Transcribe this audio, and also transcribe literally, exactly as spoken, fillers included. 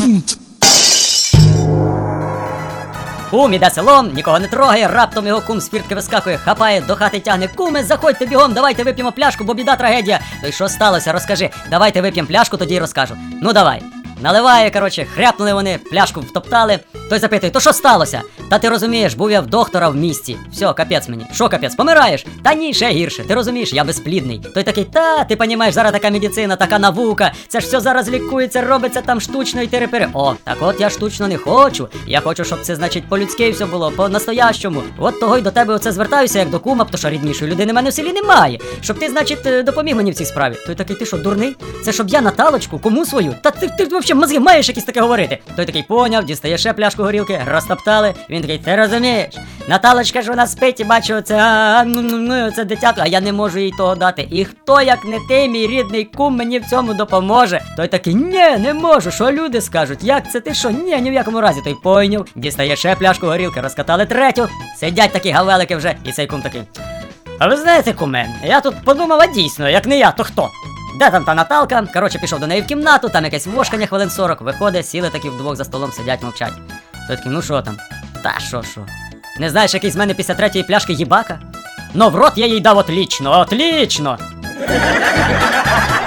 Кум іде селом, нікого не трогає, раптом його кум з фіртки вискакує, хапає, до хати тягне. Куме, заходьте бігом, давайте вип'ємо пляшку, бо біда, трагедія. То й що сталося, розкажи. Давайте вип'ємо пляшку, тоді й розкажу. Ну давай. Наливає, коротше, хряпнули вони, пляшку втоптали. Той запитує, то що сталося? Та ти розумієш, був я в доктора в місті. Все, капець мені. Що капець, помираєш? Та ні, ще гірше. Ти розумієш, я безплідний. Той такий, та, ти понімаєш, зараз така медицина, така наука. Це ж все зараз лікується, робиться там штучно і тирепири. О, так от я штучно не хочу. Я хочу, щоб це, значить, по-людськи все було, по-настоящому. От того й до тебе оце звертаюся, як до кума, то що ріднішої людини в мене в селі немає. Щоб ти, значить, допоміг мені в цій справі. Той такий, ти що, дурний? Це щоб я Наталочку, кому свою? Та ти, ти, ти взагалі мозги маєш якісь таке говорити? Той такий поняв, дістає ще пляшку горілки, розтоптали. Він такий, ти розумієш? Наталочка ж вона спить і бачу оце, а, ну, ну, ну, оце дитятко, а я не можу їй того дати. І хто, як не ти, мій рідний кум, мені в цьому допоможе? Той такий, ні, не можу, що люди скажуть? Як це ти що? Ні, ні в якому разі. Той пойняв, дістає ще пляшку горілки, розкатали третю. Сидять такі гавелики вже, і цей кум такий. А ви знаєте, куме, я тут подумав, а дійсно, як не я, то хто? Де там та Наталка? Коротше, пішов до неї в кімнату, там якесь вошкання хвилин сорок, виходить, сіли такі вдвох за столом, сидять, мовчать. Той такий, ну що там? Та що, що? Не знаєш, який з мене після третьої пляшки їбака? Но в рот я їй дав отлічно, отлічно!